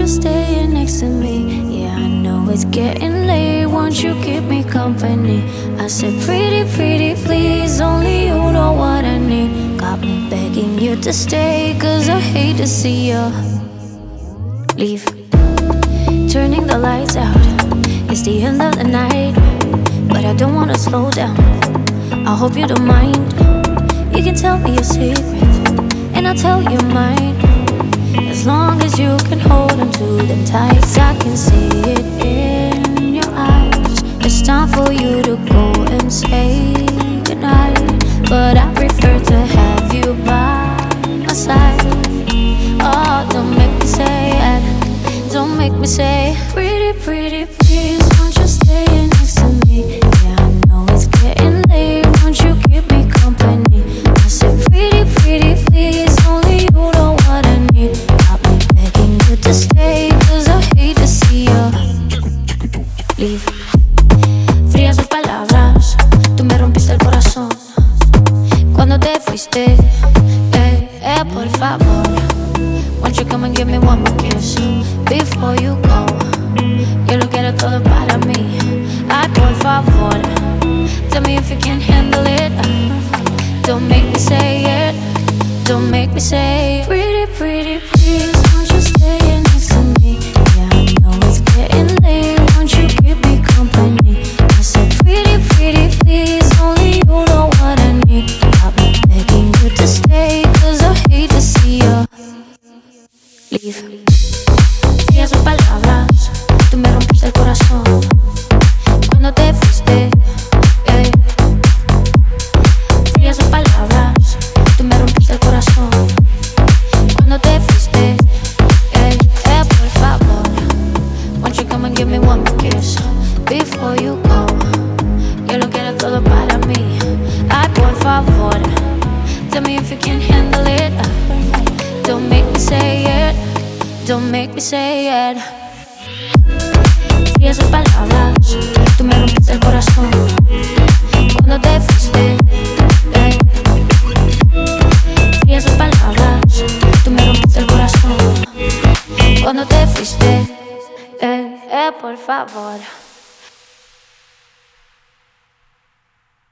you staying next to me? Yeah, I know it's getting late, won't you keep me company? I said pretty, pretty please, only you know what I need. Got me begging you to stay, cause I hate to see you leave. Turning the lights out, it's the end of the night, but I don't wanna slow down. I hope you don't mind. You can tell me your secrets, and I'll tell you mine. As long as you can hold on to them tight, I can see it in your eyes. It's time for you to go and say goodnight, but I prefer to have you by my side. Oh, don't make me say it, don't make me say pretty, pretty please, won't you stay next to me? Yeah, I know it's getting late, won't you keep me company? I said pretty, pretty please, only you know what I need. Got me begging you to stay, cause I hate to see you leave. Frías tus palabras, tú me rompiste el corazón cuando te fuiste, por favor. Won't you come and give me one more kiss before you go? Yo lo quiero todo para mí. Ay, por favor, tell me if you can handle it. Don't make me say it, don't make me say it. Pretty, pretty please, won't you stay next to me? Yeah, I know it's getting late, won't you keep me company? I said pretty, pretty please, only you know what I need. Got me begging you to stay, cause I hate to see you leave. Frías tus palabras, tú me rompiste el corazón cuando te fuiste, Frías tus palabras, tú me rompiste el corazón cuando te fuiste, por favor. Won't you come and give me one more kiss before you go? Yo lo quiero todo para mí. Ay, por favor, tell me if you can handle it. Don't make me say it, don't make me say it. Frías tus palabras, tú me rompiste el corazón cuando te fuiste, Frías tus palabras, tú me rompiste el corazón cuando te fuiste, por favor.